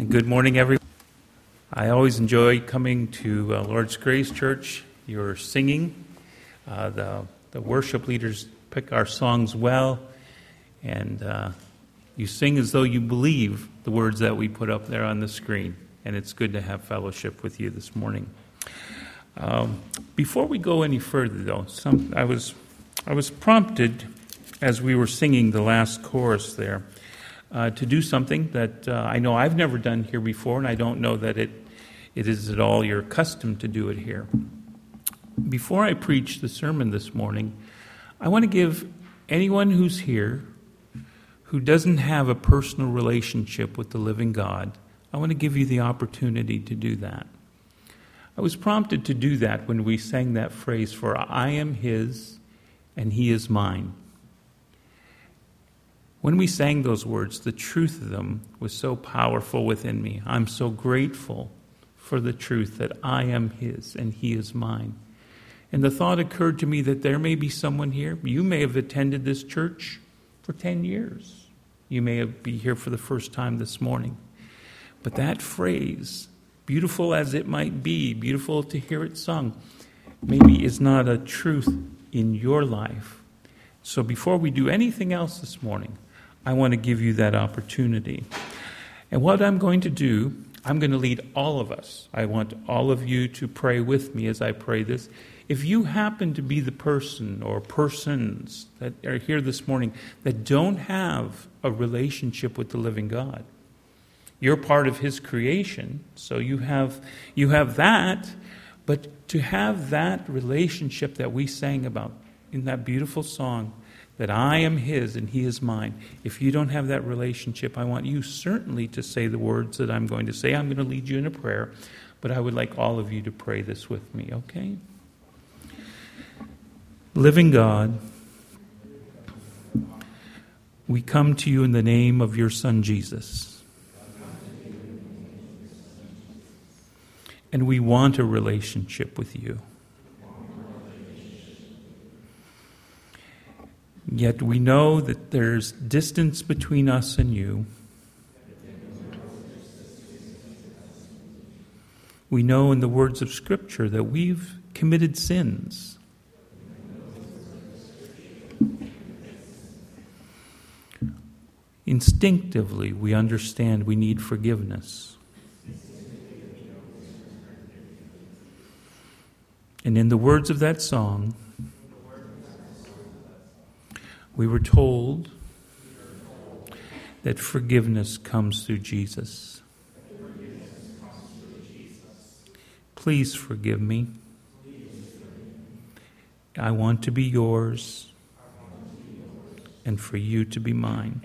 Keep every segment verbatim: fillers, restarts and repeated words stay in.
Good morning, everyone. I always enjoy coming to uh, Lord's Grace Church. You're singing. Uh, the, the worship leaders pick our songs well, and uh, you sing as though you believe the words that we put up there on the screen. And it's good to have fellowship with you this morning. Um, before we go any further, though, some, I was I was prompted as we were singing the last chorus there uh, to do something that uh, I know I've never done here before, and I don't know that it it is at all you're accustomed to do it here. Before I preach the sermon this morning, I want to give anyone who's here who doesn't have a personal relationship with the living God, I want to give you the opportunity to do that. I was prompted to do that when we sang that phrase, "For I am His and He is mine." When we sang those words, the truth of them was so powerful within me. I'm so grateful for the truth that I am His and He is mine. And the thought occurred to me that there may be someone here. You may have attended this church for ten years. You may be here for the first time this morning. But that phrase, beautiful as it might be, beautiful to hear it sung, maybe is not a truth in your life. So before we do anything else this morning, I want to give you that opportunity. And what I'm going to do, I'm going to lead all of us. I want all of you to pray with me as I pray this. If you happen to be the person or persons that are here this morning that don't have a relationship with the living God, you're part of His creation, so you have you have that, but to have that relationship that we sang about in that beautiful song, that I am His and He is mine, if you don't have that relationship, I want you certainly to say the words that I'm going to say. I'm going to lead you in a prayer, but I would like all of you to pray this with me, okay? Living God, we come to you in the name of your Son, Jesus. And we want a relationship with you. Yet we know that there's distance between us and you. We know in the words of Scripture that we've committed sins. Instinctively, we understand we need forgiveness. And in the words of that song, we were told that forgiveness comes through Jesus. Please forgive me. I want to be yours and for you to be mine.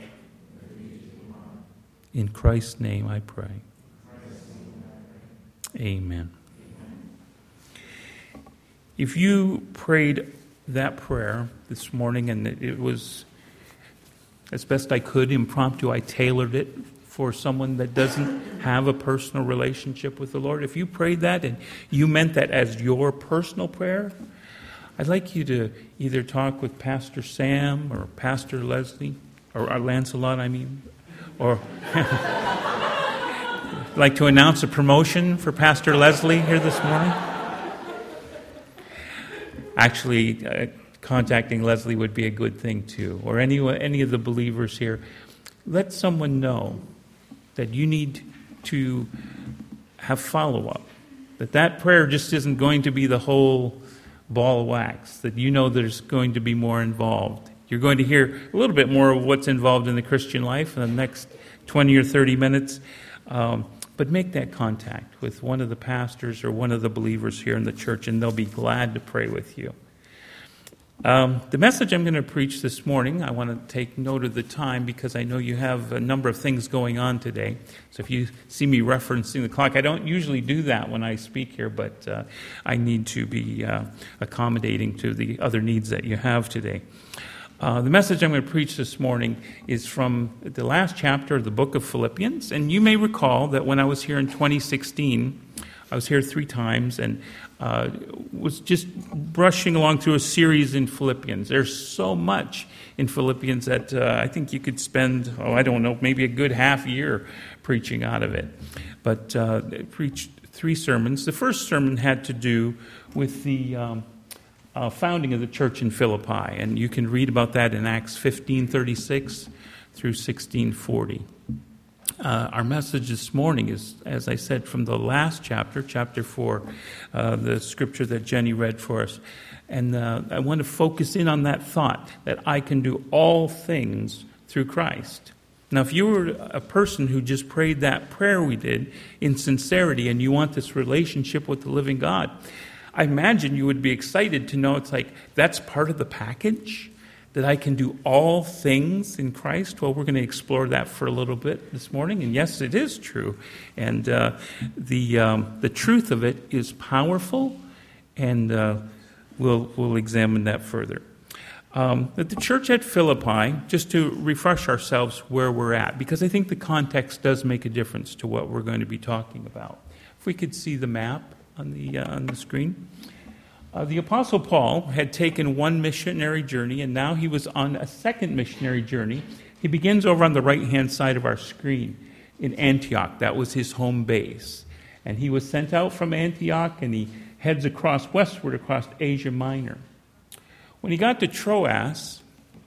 In Christ's name I pray. Amen. If you prayed that prayer this morning, and it was, as best I could, impromptu, I tailored it for someone that doesn't have a personal relationship with the Lord. If you prayed that and you meant that as your personal prayer, I'd like you to either talk with Pastor Sam or Pastor Leslie, or, or Lancelot, I mean, or I'd like to announce a promotion for Pastor Leslie here this morning. Actually, uh, contacting Leslie would be a good thing too, or any any of the believers here. Let someone know that you need to have follow-up, that that prayer just isn't going to be the whole ball of wax, that you know there's going to be more involved. You're going to hear a little bit more of what's involved in the Christian life in the next twenty or thirty minutes. Um, But make that contact with one of the pastors or one of the believers here in the church, and they'll be glad to pray with you. Um, the message I'm going to preach this morning, I want to take note of the time because I know you have a number of things going on today. So if you see me referencing the clock, I don't usually do that when I speak here, but uh, I need to be uh, accommodating to the other needs that you have today. Uh, the message I'm going to preach this morning is from the last chapter of the book of Philippians. And you may recall that when I was here in twenty sixteen, I was here three times and uh, was just brushing along through a series in Philippians. There's so much in Philippians that uh, I think you could spend, oh, I don't know, maybe a good half year preaching out of it. But uh, I preached three sermons. The first sermon had to do with the um, uh, founding of the church in Philippi, and you can read about that in Acts fifteen thirty-six through sixteen forty. Uh, our message this morning is, as I said, from the last chapter, chapter four, uh, the scripture that Jenny read for us. And uh, I want to focus in on that thought, that I can do all things through Christ. Now, if you were a person who just prayed that prayer we did in sincerity and you want this relationship with the living God, I imagine you would be excited to know it's like, that's part of the package, that I can do all things in Christ. Well, we're going to explore that for a little bit this morning. And yes, it is true. And uh, the um, the truth of it is powerful, and uh, we'll we'll examine that further. Um, at the church at Philippi, just to refresh ourselves where we're at, because I think the context does make a difference to what we're going to be talking about. If we could see the map on the uh, on the screen. Uh, the Apostle Paul had taken one missionary journey, and now he was on a second missionary journey. He begins over on the right-hand side of our screen in Antioch. That was his home base. And he was sent out from Antioch, and he heads across westward across Asia Minor. When he got to Troas,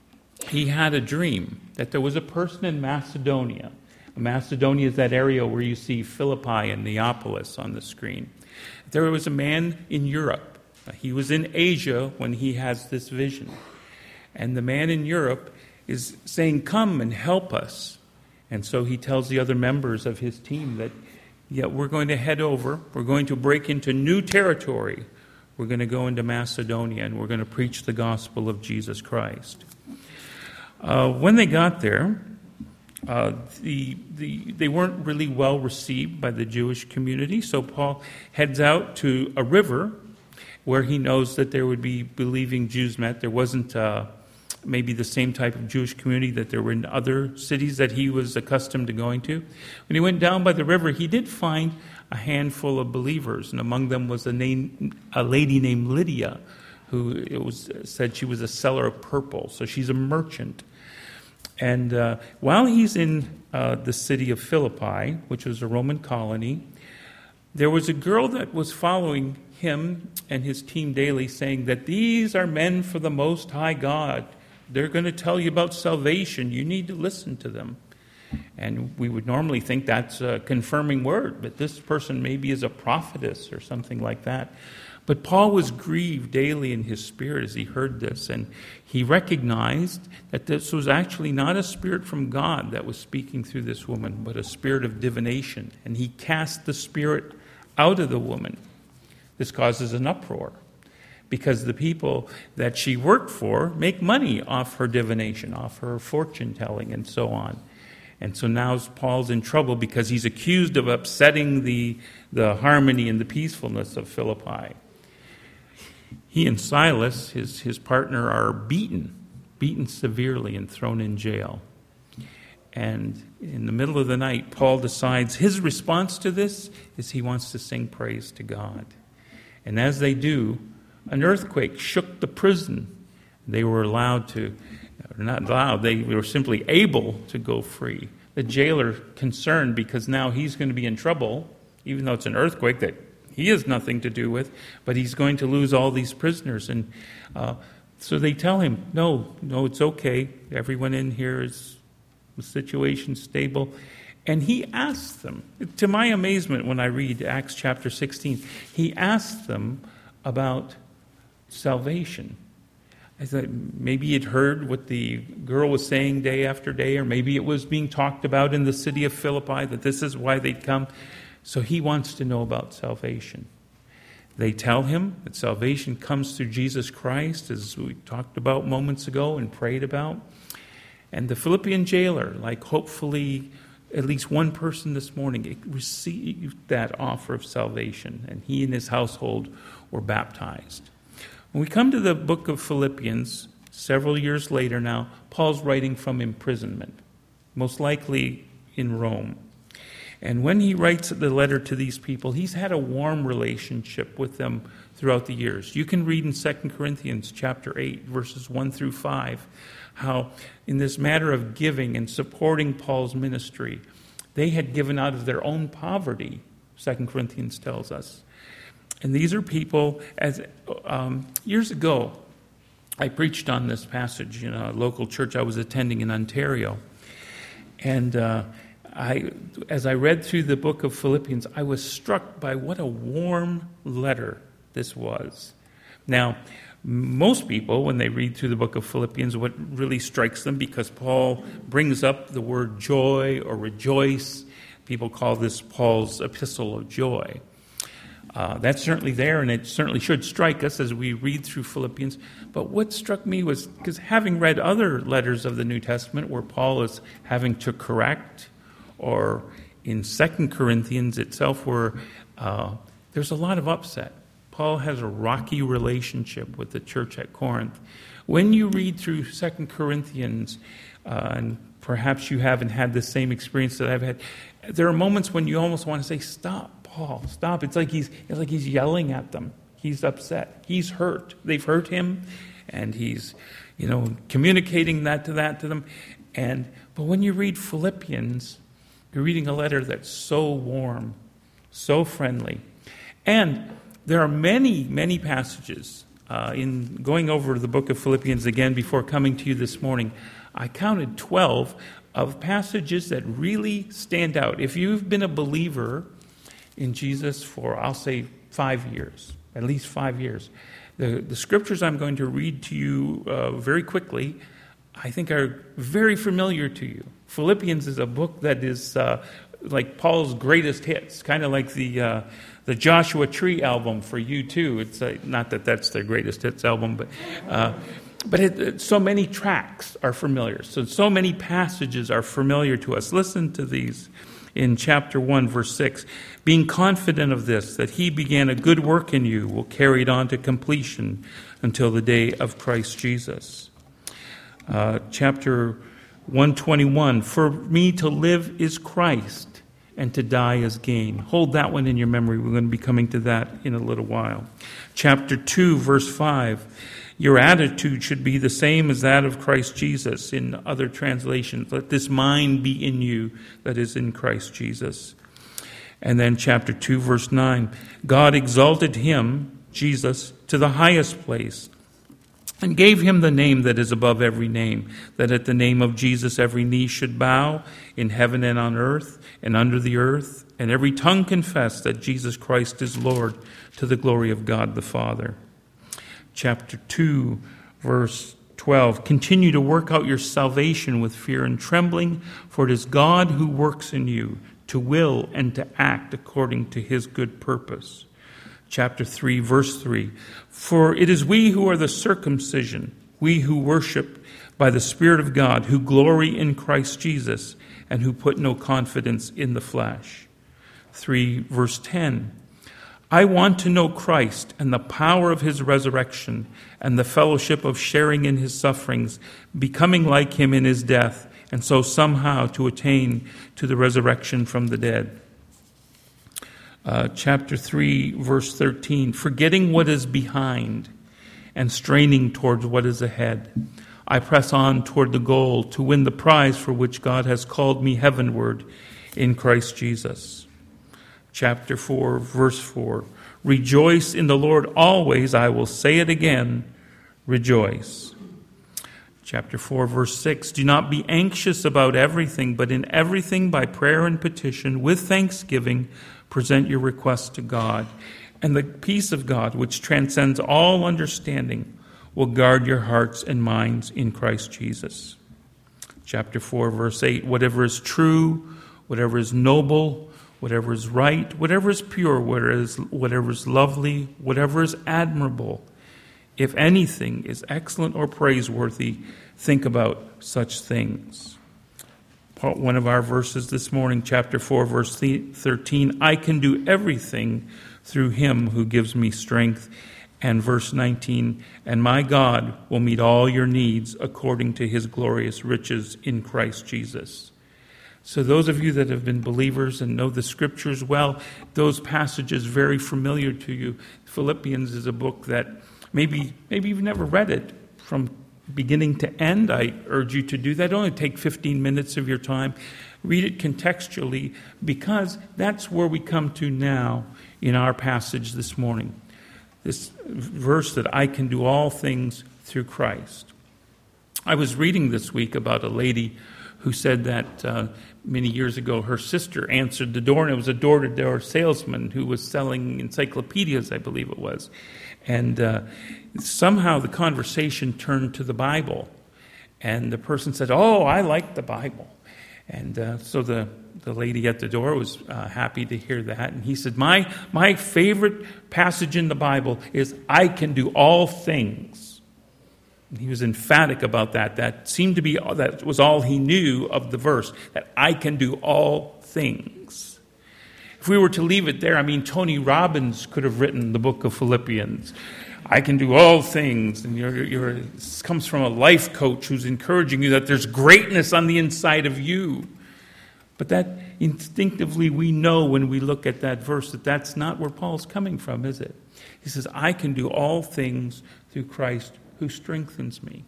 he had a dream that there was a person in Macedonia. Macedonia is that area where you see Philippi and Neapolis on the screen. There was a man in Europe. He was in Asia when he has this vision. And the man in Europe is saying, come and help us. And so he tells the other members of his team that, yeah, we're going to head over. We're going to break into new territory. We're going to go into Macedonia, and we're going to preach the gospel of Jesus Christ. Uh, when they got there, uh, the, the, they weren't really well received by the Jewish community. So Paul heads out to a river where he knows that there would be believing Jews met. There wasn't uh, maybe the same type of Jewish community that there were in other cities that he was accustomed to going to. When he went down by the river, he did find a handful of believers, and among them was a, name, a lady named Lydia, who it was said she was a seller of purple, so she's a merchant. And uh, while he's in uh, the city of Philippi, which was a Roman colony, there was a girl that was following him and his team daily, saying that these are men for the Most High God. They're going to tell you about salvation. You need to listen to them. And we would normally think that's a confirming word, but this person maybe is a prophetess or something like that. But Paul was grieved daily in his spirit as he heard this, and he recognized that this was actually not a spirit from God that was speaking through this woman, but a spirit of divination. And he cast the spirit out of the woman. This causes an uproar because the people that she worked for make money off her divination, off her fortune telling, and so on. And so now Paul's in trouble because he's accused of upsetting the, the harmony and the peacefulness of Philippi. He and Silas, his, his partner, are beaten, beaten severely and thrown in jail. And in the middle of the night, Paul decides his response to this is he wants to sing praise to God. And as they do, an earthquake shook the prison. They were allowed to, or not allowed, they were simply able to go free. The jailer concerned because now he's going to be in trouble, even though it's an earthquake that he has nothing to do with, but he's going to lose all these prisoners. And uh, so they tell him, no, no, it's okay. Everyone in here is, the situation stable. And he asks them, to my amazement when I read Acts chapter sixteen, he asks them about salvation. I thought maybe he'd heard what the girl was saying day after day, or maybe it was being talked about in the city of Philippi, that this is why they'd come. So he wants to know about salvation. They tell him that salvation comes through Jesus Christ, as we talked about moments ago and prayed about. And the Philippian jailer, like hopefully at least one person this morning, received that offer of salvation, and he and his household were baptized. When we come to the book of Philippians, several years later now, Paul's writing from imprisonment, most likely in Rome. And when he writes the letter to these people, he's had a warm relationship with them throughout the years. You can read in Second Corinthians chapter eight, verses one through five, how in this matter of giving and supporting Paul's ministry, they had given out of their own poverty, Second Corinthians tells us. And these are people, as um, years ago, I preached on this passage in a local church I was attending in Ontario. And uh, I, as I read through the book of Philippians, I was struck by what a warm letter this was. Now, most people, when they read through the book of Philippians, what really strikes them, because Paul brings up the word joy or rejoice, people call this Paul's epistle of joy. Uh, that's certainly there, and it certainly should strike us as we read through Philippians. But what struck me was, because having read other letters of the New Testament where Paul is having to correct, or in Second Corinthians itself where uh, there's a lot of upset. Paul has a rocky relationship with the church at Corinth. When you read through Second Corinthians, uh, and perhaps you haven't had the same experience that I've had, there are moments when you almost want to say, stop. Paul, stop. It's like he's it's like he's yelling at them. He's upset. He's hurt. They've hurt him, and he's, you know, communicating that to that to them. And but when you read Philippians, you're reading a letter that's so warm, so friendly. And there are many, many passages uh, in going over the book of Philippians again before coming to you this morning. I counted twelve of passages that really stand out. If you've been a believer in Jesus for, I'll say, five years, at least five years. The, the scriptures I'm going to read to you uh, very quickly, I think are very familiar to you. Philippians is a book that is uh, like Paul's greatest hits, kind of like the uh, the Joshua Tree album for U two. It's uh, not that that's their greatest hits album, but uh, but it, it, so many tracks are familiar. So so many passages are familiar to us. Listen to these. In chapter one, verse six, being confident of this, that he began a good work in you, will carry it on to completion until the day of Christ Jesus. Uh, chapter one twenty-one, for me to live is Christ, and to die is gain. Hold that one in your memory. We're going to be coming to that in a little while. Chapter two, verse five, your attitude should be the same as that of Christ Jesus. In other translations, let this mind be in you that is in Christ Jesus. And then chapter two, verse nine, God exalted him, Jesus, to the highest place and gave him the name that is above every name, that at the name of Jesus every knee should bow in heaven and on earth and under the earth, and every tongue confess that Jesus Christ is Lord, to the glory of God the Father. Chapter two, verse twelve, continue to work out your salvation with fear and trembling, for it is God who works in you to will and to act according to his good purpose. Chapter three, verse three, for it is we who are the circumcision, we who worship by the Spirit of God, who glory in Christ Jesus, and who put no confidence in the flesh. three, verse ten, I want to know Christ and the power of his resurrection and the fellowship of sharing in his sufferings, becoming like him in his death, and so somehow to attain to the resurrection from the dead. Uh, chapter three, verse thirteen, forgetting what is behind and straining towards what is ahead, I press on toward the goal to win the prize for which God has called me heavenward in Christ Jesus. Chapter four, verse four, rejoice in the Lord always. I will say it again, rejoice. Chapter four, verse six, do not be anxious about everything, but in everything by prayer and petition, with thanksgiving, present your requests to God. And the peace of God, which transcends all understanding, will guard your hearts and minds in Christ Jesus. Chapter four, verse eight, whatever is true, whatever is noble, whatever is right, whatever is pure, whatever is, whatever is lovely, whatever is admirable, if anything is excellent or praiseworthy, think about such things. One of our verses this morning, chapter four, verse thirteen, I can do everything through him who gives me strength. And verse nineteen, and my God will meet all your needs according to his glorious riches in Christ Jesus. So those of you that have been believers and know the Scriptures well, those passages very familiar to you. Philippians is a book that maybe maybe you've never read it from beginning to end. I urge you to do that. Only take fifteen minutes of your time. Read it contextually, because that's where we come to now in our passage this morning. This verse that I can do all things through Christ. I was reading this week about a lady who said that uh, many years ago her sister answered the door, and it was a door-to-door salesman who was selling encyclopedias, I believe it was. And uh, somehow the conversation turned to the Bible. And the person said, "Oh, I like the Bible." And uh, so the, the lady at the door was uh, happy to hear that. And he said, my, my favorite passage in the Bible is, "I can do all things." And he was emphatic about that. That seemed to be, that was all he knew of the verse, that I can do all things. If we were to leave it there, I mean, Tony Robbins could have written the book of Philippians. I can do all things. And you're, you're, this comes from a life coach who's encouraging you that there's greatness on the inside of you. But that instinctively we know when we look at that verse that that's not where Paul's coming from, is it? He says, I can do all things through Christ who strengthens me.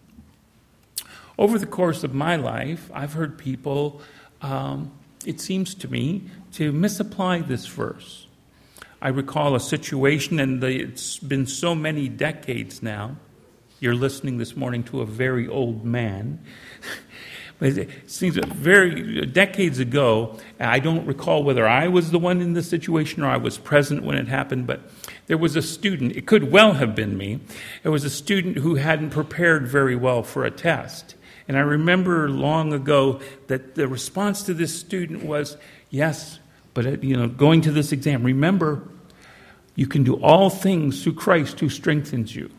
Over the course of my life, I've heard people, um, it seems to me, to misapply this verse. I recall a situation, and it's been so many decades now. You're listening this morning to a very old man. But it seems very decades ago, I don't recall whether I was the one in the situation or I was present when it happened, but there was a student, it could well have been me, it was a student who hadn't prepared very well for a test. And I remember long ago that the response to this student was, yes, but you know, going to this exam, remember, you can do all things through Christ who strengthens you.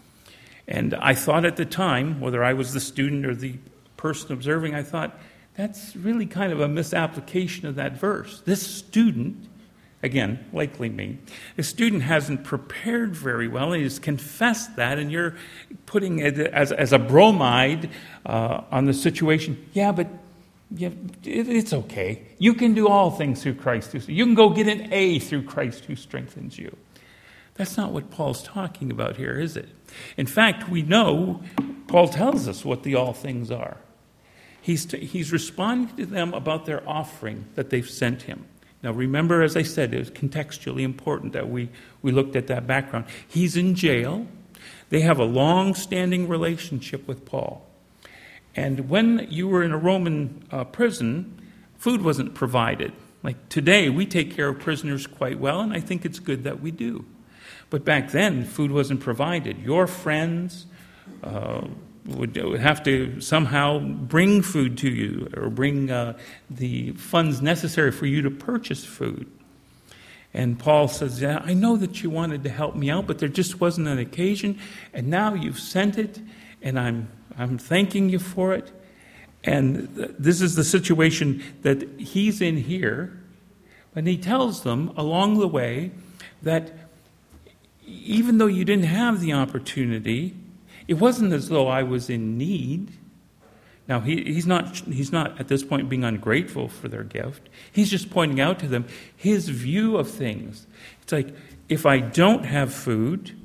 And I thought at the time, whether I was the student or the person observing, I thought, that's really kind of a misapplication of that verse. This student, again, likely me, the student hasn't prepared very well, and he's confessed that, and you're putting it as, as a bromide uh, on the situation. Yeah, but yeah, it, it's okay. You can do all things through Christ. Who, you can go get an A through Christ who strengthens you. That's not what Paul's talking about here, is it? In fact, we know Paul tells us what the all things are. He's, t- he's responding to them about their offering that they've sent him. Now remember, as I said, it was contextually important that we, we looked at that background. He's in jail. They have a long-standing relationship with Paul. And when you were in a Roman uh, prison, food wasn't provided. Like today, we take care of prisoners quite well, and I think it's good that we do. But back then, food wasn't provided. Your friends uh, would, would have to somehow bring food to you or bring uh, the funds necessary for you to purchase food. And Paul says, yeah, I know that you wanted to help me out, but there just wasn't an occasion, and now you've sent it, and I'm I'm thanking you for it. And th- this is the situation that he's in here. And he tells them along the way that even though you didn't have the opportunity, it wasn't as though I was in need. Now, he, he's not he's not at this point being ungrateful for their gift. He's just pointing out to them his view of things. It's like, if I don't have food,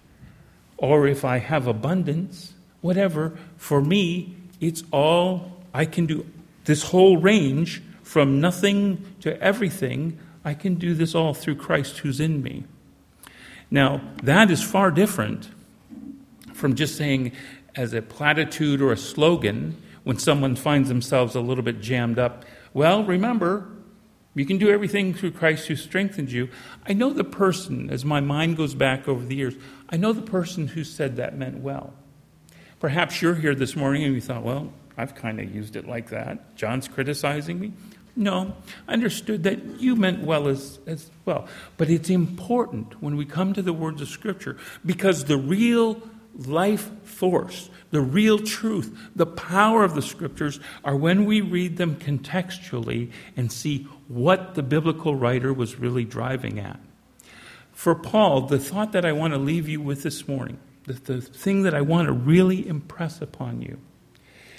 or if I have abundance, whatever, for me, it's all, I can do this whole range from nothing to everything. I can do this all through Christ who's in me. Now, that is far different from just saying as a platitude or a slogan when someone finds themselves a little bit jammed up, well, remember, you can do everything through Christ who strengthens you. I know the person, as my mind goes back over the years, I know the person who said that meant well. Perhaps you're here this morning and you thought, well, I've kind of used it like that. John's criticizing me. No, I understood that you meant well as, as well. But it's important when we come to the words of Scripture, because the real life force, the real truth, the power of the Scriptures are when we read them contextually and see what the biblical writer was really driving at. For Paul, the thought that I want to leave you with this morning, the, the thing that I want to really impress upon you,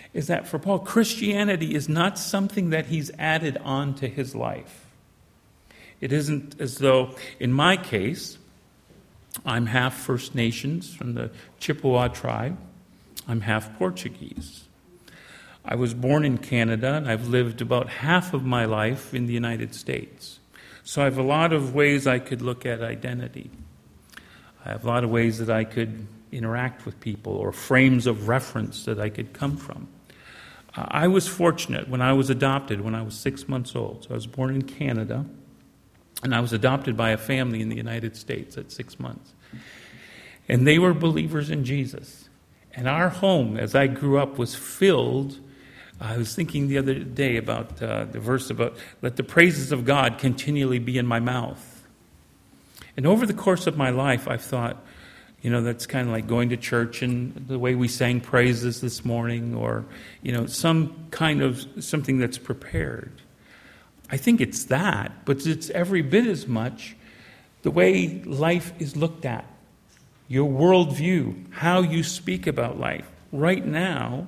is that for Paul, Christianity is not something that he's added on to his life. It isn't as though, in my case, I'm half First Nations from the Chippewa tribe. I'm half Portuguese. I was born in Canada, and I've lived about half of my life in the United States. So I have a lot of ways I could look at identity. I have a lot of ways that I could interact with people, or frames of reference that I could come from. Uh, I was fortunate when I was adopted when I was six months old. So I was born in Canada, and I was adopted by a family in the United States at six months. And they were believers in Jesus. And our home, as I grew up, was filled. I was thinking the other day about uh, the verse about, let the praises of God continually be in my mouth. And over the course of my life, I've thought, you know, that's kind of like going to church and the way we sang praises this morning, or, you know, some kind of something that's prepared. I think it's that, but it's every bit as much the way life is looked at. Your worldview, how you speak about life. Right now,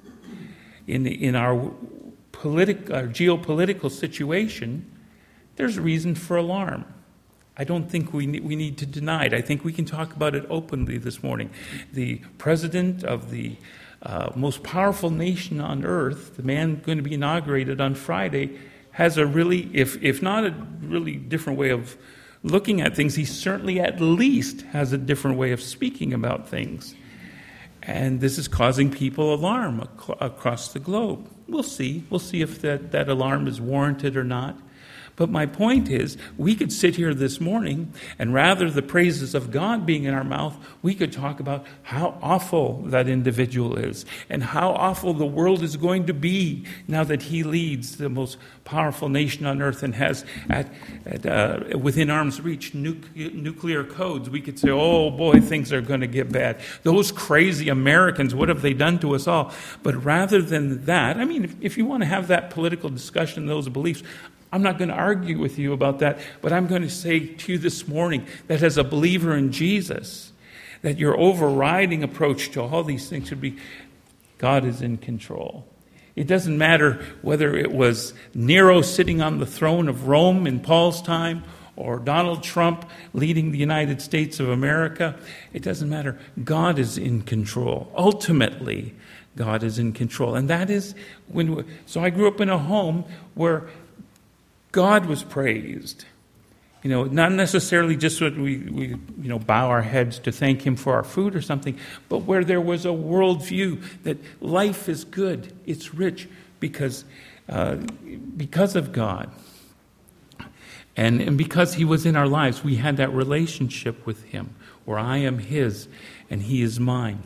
in in our, politi- our geopolitical situation, there's reason for alarm. I don't think we need, we need to deny it. I think we can talk about it openly this morning. The president of the uh, most powerful nation on earth, the man going to be inaugurated on Friday, has a really, if if not a really different way of looking at things, he certainly at least has a different way of speaking about things. And this is causing people alarm ac- across the globe. We'll see. We'll see if that, that alarm is warranted or not. But my point is, we could sit here this morning, and rather the praises of God being in our mouth, we could talk about how awful that individual is, and how awful the world is going to be now that he leads the most powerful nation on earth and has at, at uh, within arm's reach nuclear, nuclear codes. We could say, oh boy, things are going to get bad. Those crazy Americans, what have they done to us all? But rather than that, I mean, if, if you want to have that political discussion, those beliefs, I'm not going to argue with you about that, but I'm going to say to you this morning that as a believer in Jesus, that your overriding approach to all these things should be, God is in control. It doesn't matter whether it was Nero sitting on the throne of Rome in Paul's time, or Donald Trump leading the United States of America. It doesn't matter. God is in control. Ultimately, God is in control. And that is when, we, so I grew up in a home where God was praised. You know, not necessarily just when we, we, you know, bow our heads to thank him for our food or something, but where there was a worldview that life is good, it's rich because uh, because of God. And, and because he was in our lives, we had that relationship with him, where I am his and he is mine.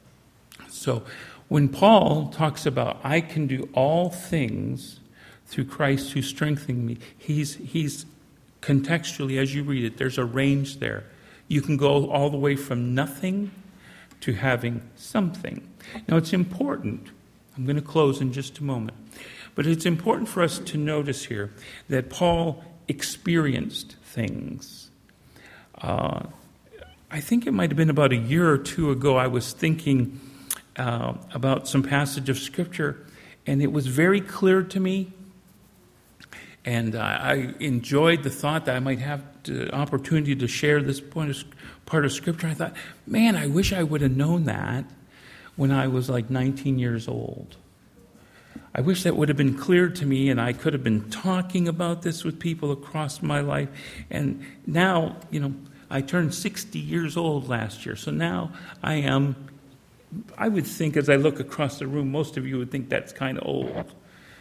So when Paul talks about, I can do all things through Christ who strengthened me, he's he's contextually, as you read it, there's a range there. You can go all the way from nothing to having something. Now it's important, I'm going to close in just a moment, but it's important for us to notice here that Paul experienced things. Uh, I think it might have been about a year or two ago, I was thinking uh, about some passage of Scripture, and it was very clear to me. And uh, I enjoyed the thought that I might have the opportunity to share this point of, part of Scripture. I thought, man, I wish I would have known that when I was like nineteen years old. I wish that would have been clear to me, and I could have been talking about this with people across my life. And now, you know, I turned sixty years old last year. So now I am, I would think as I look across the room, most of you would think that's kind of old.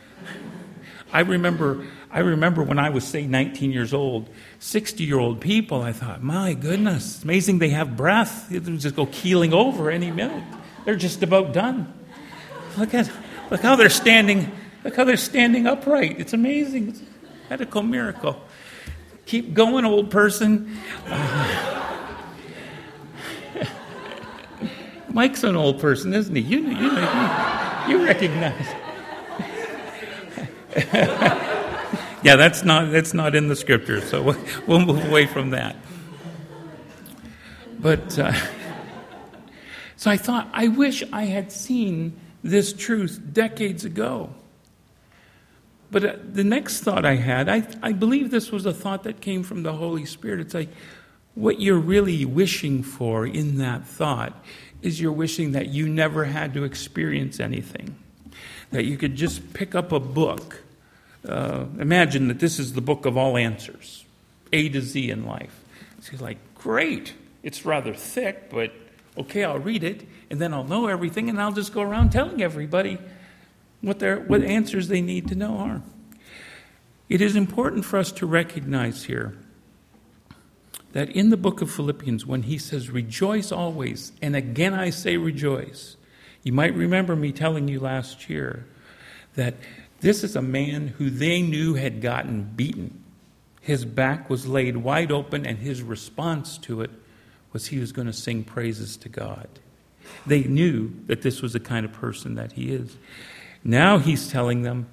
I remember I remember when I was, say, nineteen years old, sixty-year-old people, I thought, my goodness, it's amazing they have breath. They'll just go keeling over any minute. They're just about done. Look at look how they're standing, look how they're standing upright. It's amazing. It's a medical miracle. Keep going, old person. Uh, Mike's an old person, isn't he? You, you, you, you recognize. Yeah, that's not that's not in the Scripture, so we'll, we'll move away from that. But uh, so I thought, I wish I had seen this truth decades ago. But uh, the next thought I had, I, I believe this was a thought that came from the Holy Spirit. It's like, what you're really wishing for in that thought is you're wishing that you never had to experience anything. That you could just pick up a book. Uh, imagine that this is the book of all answers, A to Z in life. So you're like, great, it's rather thick, but okay, I'll read it, and then I'll know everything, and I'll just go around telling everybody what their what answers they need to know are. It is important for us to recognize here that in the book of Philippians, when he says, rejoice always, and again I say rejoice, you might remember me telling you last year that this is a man who they knew had gotten beaten. His back was laid wide open, and his response to it was he was going to sing praises to God. They knew that this was the kind of person that he is. Now he's telling them,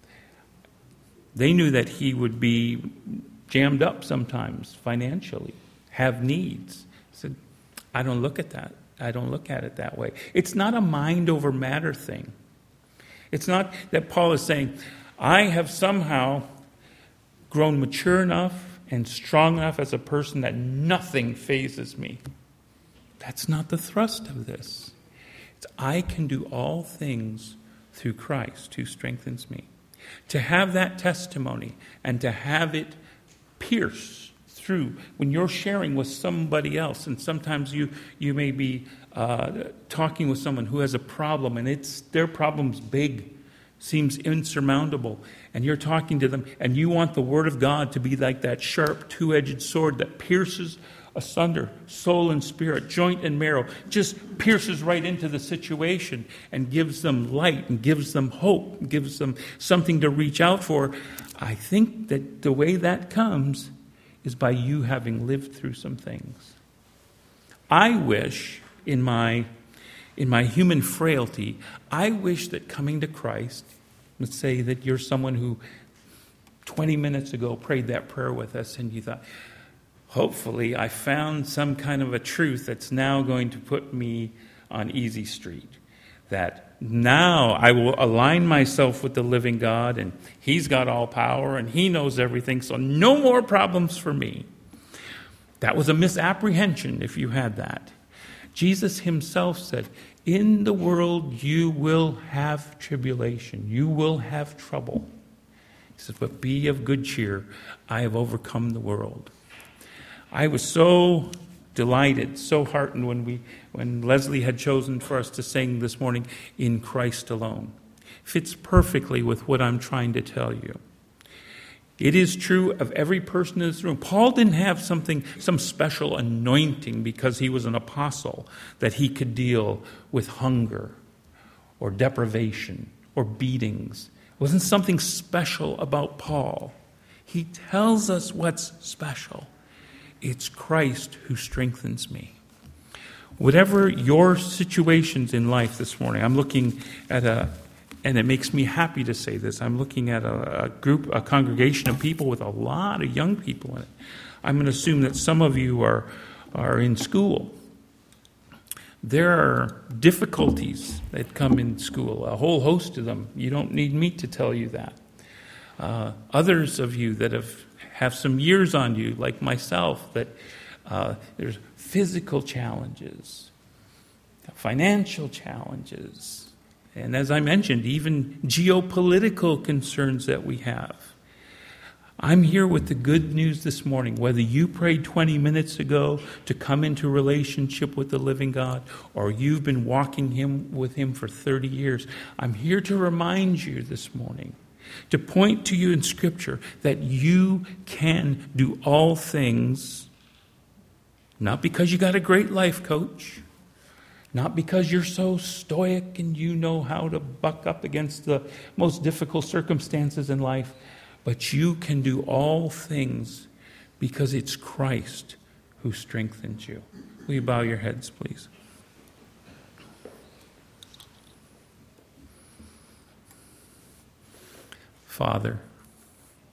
they knew that he would be jammed up sometimes financially, have needs. He said, I don't look at that. I don't look at it that way. It's not a mind over matter thing. It's not that Paul is saying, I have somehow grown mature enough and strong enough as a person that nothing phases me. That's not the thrust of this. It's I can do all things through Christ who strengthens me. To have that testimony and to have it pierce through when you're sharing with somebody else, and sometimes you you may be uh, talking with someone who has a problem, and it's their problem's big, seems insurmountable, and you're talking to them, and you want the Word of God to be like that sharp two-edged sword that pierces asunder soul and spirit, joint and marrow, just pierces right into the situation and gives them light and gives them hope, and gives them something to reach out for. I think that the way that comes is by you having lived through some things. I wish in my in my human frailty, I wish that coming to Christ, let's say that you're someone who twenty minutes ago prayed that prayer with us and you thought, hopefully I found some kind of a truth that's now going to put me on easy street. That now I will align myself with the living God, and He's got all power and He knows everything, so no more problems for me. That was a misapprehension if you had that. Jesus Himself said, in the world you will have tribulation, you will have trouble. He said, but be of good cheer, I have overcome the world. I was so delighted, so heartened when we, when Leslie had chosen for us to sing this morning, In Christ Alone. Fits perfectly with what I'm trying to tell you. It is true of every person in this room. Paul didn't have something, some special anointing because he was an apostle that he could deal with hunger or deprivation or beatings. It wasn't something special about Paul. He tells us what's special. It's Christ who strengthens me. Whatever your situations in life this morning, I'm looking at a, and it makes me happy to say this, I'm looking at a, a group, a congregation of people with a lot of young people in it. I'm going to assume that some of you are, are in school. There are difficulties that come in school, a whole host of them. You don't need me to tell you that. Uh, others of you that have have some years on you, like myself, that uh, there's physical challenges, financial challenges, and as I mentioned, even geopolitical concerns that we have. I'm here with the good news this morning. Whether you prayed twenty minutes ago to come into relationship with the living God, or you've been walking him with him for thirty years, I'm here to remind you this morning, to point to you in Scripture that you can do all things, not because you got a great life coach, not because you're so stoic and you know how to buck up against the most difficult circumstances in life, but you can do all things because it's Christ who strengthens you. Will you bow your heads, please? Father,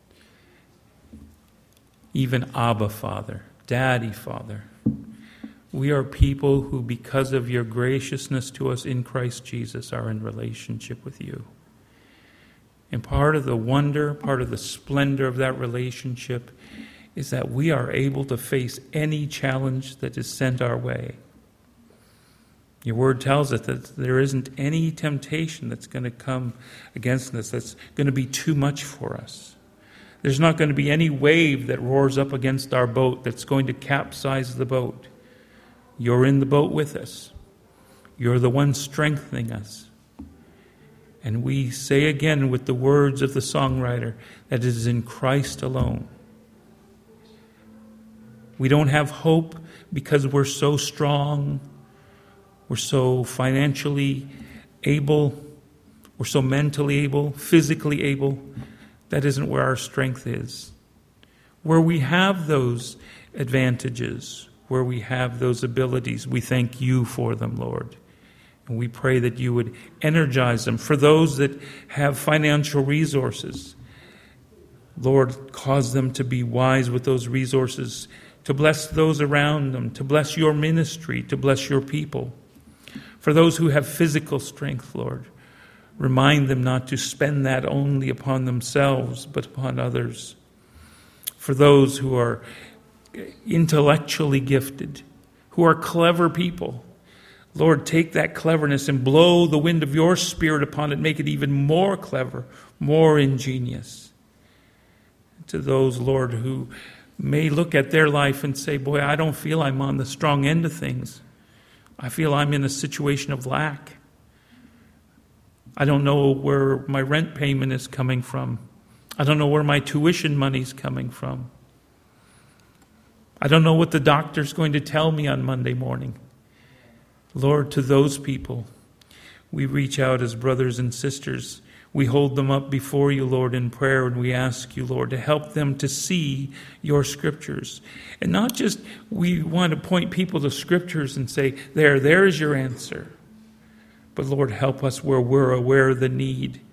even Abba Father, Daddy Father, We are people who, because of your graciousness to us in Christ Jesus, are in relationship with you. And part of the wonder, part of the splendor of that relationship is that we are able to face any challenge that is sent our way. Your word tells us that there isn't any temptation that's going to come against us that's going to be too much for us. There's not going to be any wave that roars up against our boat that's going to capsize the boat. You're in the boat with us. You're the one strengthening us. And we say again with the words of the songwriter that it is in Christ alone. We don't have hope because we're so strong, we're so financially able, we're so mentally able, physically able. That isn't where our strength is. Where we have those advantages, where we have those abilities, we thank you for them, Lord. And we pray that you would energize them. For those that have financial resources, Lord, cause them to be wise with those resources, to bless those around them, to bless your ministry, to bless your people. For those who have physical strength, Lord, remind them not to spend that only upon themselves, but upon others. For those who are intellectually gifted, who are clever people, Lord, take that cleverness and blow the wind of your Spirit upon it, make it even more clever, more ingenious. To those, Lord, who may look at their life and say, boy, I don't feel I'm on the strong end of things. I feel I'm in a situation of lack. I don't know where my rent payment is coming from. I don't know where my tuition money's coming from. I don't know what the doctor's going to tell me on Monday morning. Lord, to those people, we reach out as brothers and sisters. We hold them up before you, Lord, in prayer, and we ask you, Lord, to help them to see your scriptures. And not just we want to point people to scriptures and say, there, there is your answer. But Lord, help us where we're aware of the need.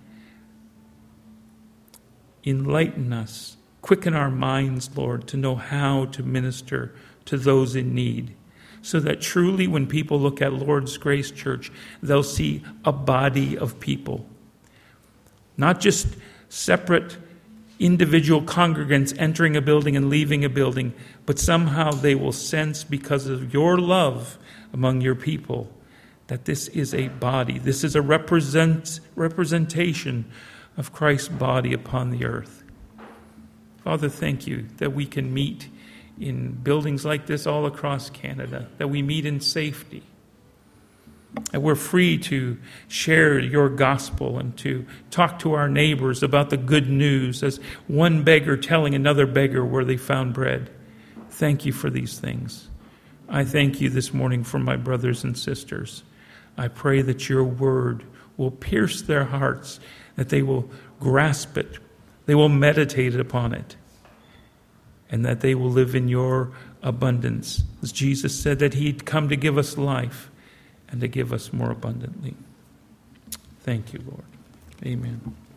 Enlighten us. Quicken our minds, Lord, to know how to minister to those in need. So that truly when people look at Lord's Grace Church, they'll see a body of people. Not just separate individual congregants entering a building and leaving a building, but somehow they will sense, because of your love among your people, that this is a body. This is a represent, representation of Christ's body upon the earth. Father, thank you that we can meet in buildings like this all across Canada, that we meet in safety, that we're free to share your gospel and to talk to our neighbors about the good news as one beggar telling another beggar where they found bread. Thank you for these things. I thank you this morning for my brothers and sisters. I pray that your word will pierce their hearts, that they will grasp it, they will meditate upon it, and that they will live in your abundance. As Jesus said that he'd come to give us life and to give us more abundantly. Thank you, Lord. Amen.